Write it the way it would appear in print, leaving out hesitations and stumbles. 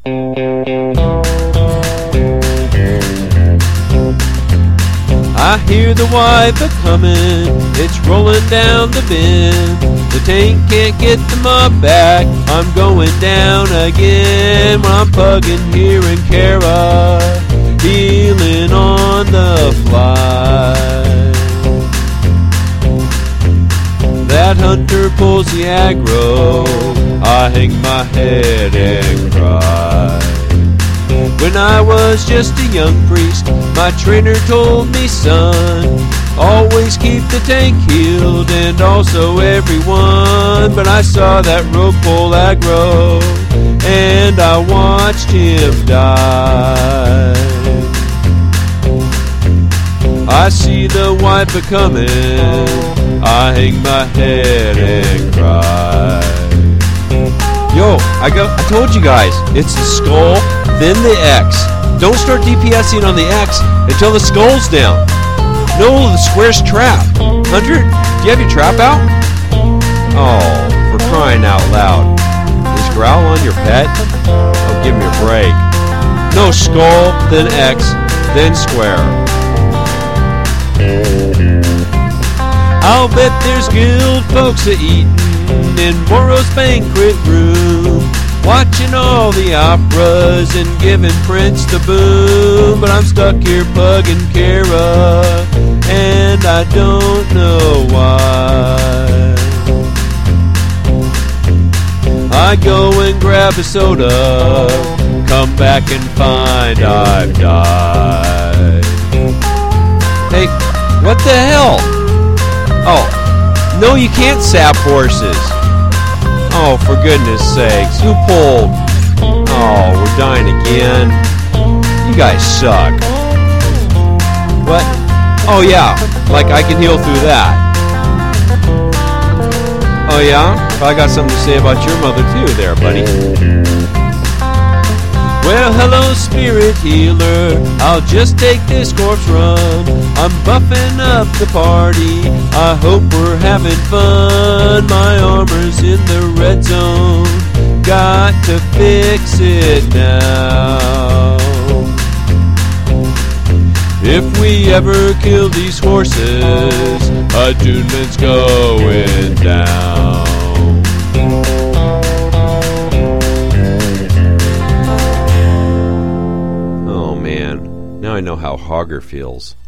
I hear the wife a-comin', it's rolling down the bend. The tank can't get the mud back, I'm going down again. When I'm pugging here in Cara, healing on the fly. That hunter pulls the aggro, I hang my head and cry. When I was just a young priest, my trainer told me, son, always keep the tank healed and also everyone. But I saw that rogue pull aggro and I watched him die. I see the wife a-comin', I hang my head and cry. Yo, I told you guys, it's the skull, then the X. Don't start DPSing on the X until the skull's down. No, the square's trapped. Hunter, do you have your trap out? Oh, for crying out loud. Is Growl on your pet? Oh, give me a break. No, skull, then X, then square. I'll bet there's guild folks a-eatin' in Moro's banquet room, watching all the operas and giving Prince the boom. But I'm stuck here pugging Cara, and I don't know why. I go and grab a soda, come back and find I've died. Hey, what the hell? Oh, no, you can't sap horses. Oh, for goodness sakes, who pulled? Oh, we're dying again. You guys suck. What? Oh yeah, like I can heal through that. Oh yeah? Well, I got something to say about your mother too there, buddy. Well, hello, spirit healer, I'll just take this corpse run. I'm buffing up the party, I hope we're having fun. My armor's in the red zone, got to fix it now. If we ever kill these horses, attunement's going down. Now I know how Hogger feels.